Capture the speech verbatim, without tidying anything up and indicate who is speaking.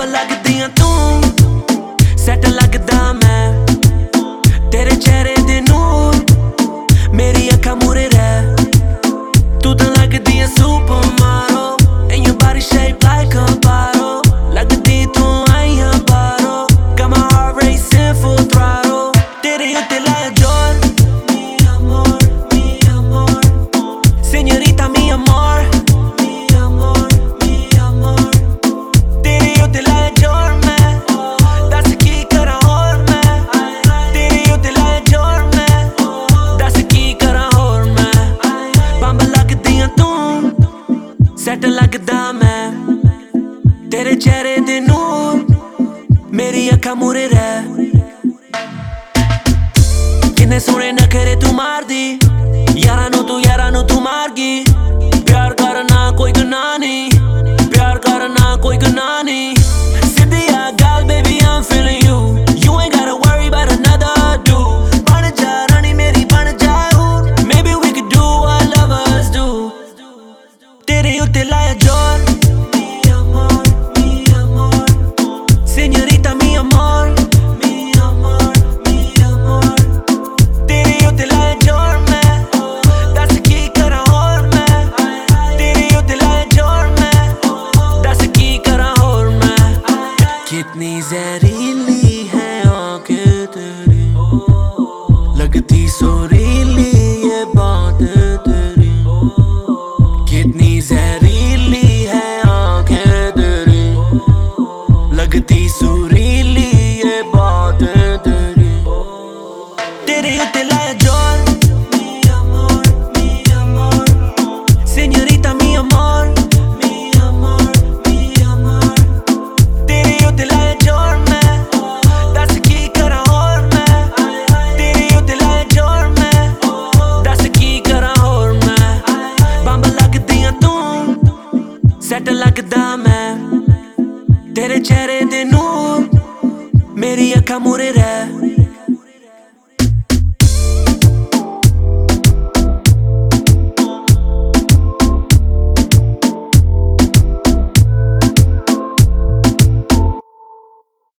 Speaker 1: लगदियां तू सैट लगदा मैं तेरे चेहरे दे नूर मेरी अखां मूरे रह तू तां लगदियां सुपर मारो and your body shaped like a bottle लगदी तू आईयां बारो got my heart racing full throttle तेरे उत्ते लाया जोर mi amor mi amor señorita mi amor mi amor mi amor तेरे उत्ते लाया जोर मैं दस की करां होर मैं तेरे उत्ते लाया जोर मैं दस की करां होर मैं बंब लगदियां तू सैट लगदा मैं तेरे चेहरे दे नूर मेरी अखां मूरे रह किन्ने सोहणे नखरे तू मारदी यारां नूं तू यारां नूं तू मारगी प्यार करना कोई गुनाह नहीं प्यार करना कोई गुनाह नहीं सीधी आ गल baby I'm feeling you you ain't gotta worry about another dude बन जा रानी मेरी बन जा हूर maybe we could do what lovers do तेरे उत्ते लाया जोर mi amor mi amor señorita mi amor mi amor mi amor तेरे उत्ते लाया जोर मैं दस की करां होर मैं तेरे उत्ते लाया जोर मैं दस की करां होर मैं कितनी जहरीली है आँखें तेरी लगती सुरीली ये बात तेरी कितनी जहरीली है आँखें तेरी लगती सुरीली ये बात तेरी तेरे उत्ते लाया जोर mi amor mi amor señorita mi amor mi amor mi amor तेरे उत्ते लाया जोर मैं दस की करां होर मैं तेरे उत्ते लाया जोर मैं दस की करां होर मैं बंब लगदियां तू सैट लगदा मैं तेरे चेहरे दे नूर मेरी अखां मूरे रह